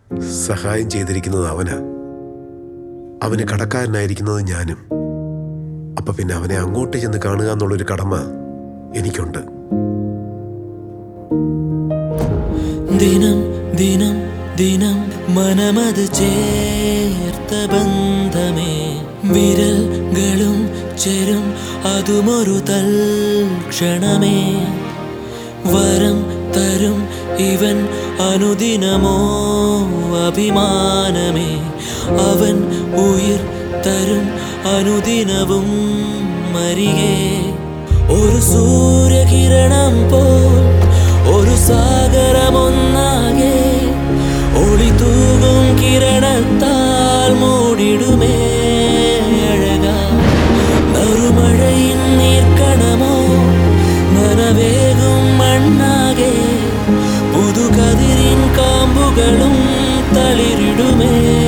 സഹായം ചെയ്തിരിക്കുന്നത് അവനാ. അവന് കടക്കാരനായിരിക്കുന്നത് ഞാനും. അപ്പൊ പിന്നെ അവനെ അങ്ങോട്ട് ചെന്ന് കാണുക എന്നുള്ളൊരു കടമ എനിക്കുണ്ട്. ദിനം ദിനം ദിനം മനമത് ചേർത്ത ബന്ധമേ, വിരൽകളും ചേരും അതുമൊരു തൽക്ഷണമേ. വരം തരും ഇവൻ അനുദിനമോ അഭിമാനമേ, അവൻ ഉയിർ തരും അനുദിനവും മരികെ. ഒരു സൂര്യകിരണം പോൽ ഒരു സാഗരമൊന്നാകെ ഒളി തൂകും കിരണത്താൽ മൂടിടുമേ അഴക. നറുമഴയിൻ നീർക്കണമോ നനവേകും മണ്ണാകെ, പുതുകതിരിൻ കാമ്പുകളും തളിരിടുമേ.